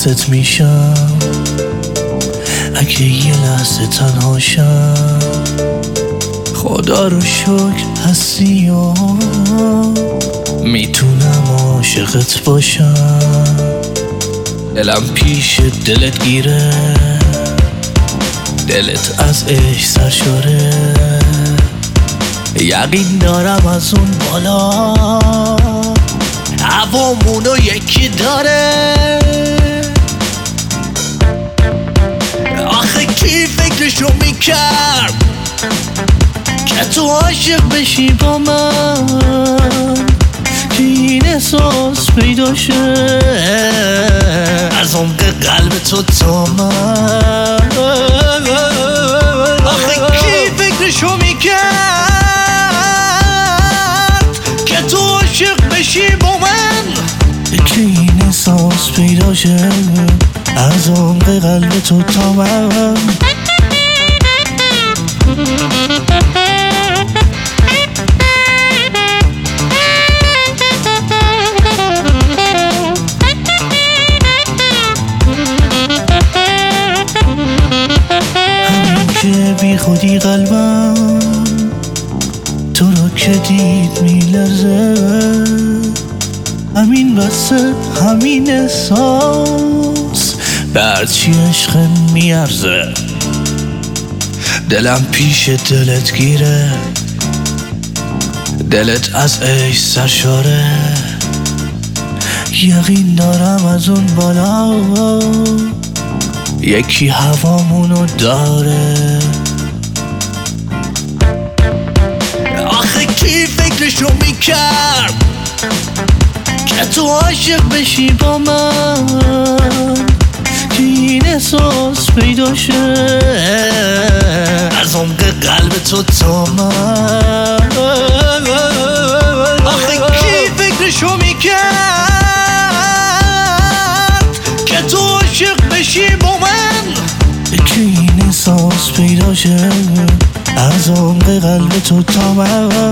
واسط میشم اگه یه لحظه تنهاشم. خدا رو شکر هستی و میتونم عاشقت باشم. دلم پیش دلت گیره، دلت از عشق سرشاره. یقین دارم از اون بالا هوامونو یکی داره. آخه کی فکرشو میکرد که تو عاشق بشی با من، که این احساس پیدا شه از عمق قلب تو تا من. آخه کی فکرشو میکرد که تو عاشق بشی با من، که این احساس پیدا شه از عمق قلب تو تا من. که بی خودی قلبم تو رو که دید میلرزه، همین واسه همین احساس بر چی عشق میارزه. دلم پیش دلت گیره، دلت از عشق سرشاره. یقین دارم از اون بالا یکی هوامونو داره. آخه کی فکرشو میکرد که تو عاشق بشی با من، که این احساس پیدا شه از عمق قلب تو تا من. آخه کی فکرشو میکرد که تو عاشق بشی با من، که این احساس پیدا شه از عمق قلب تو تا من.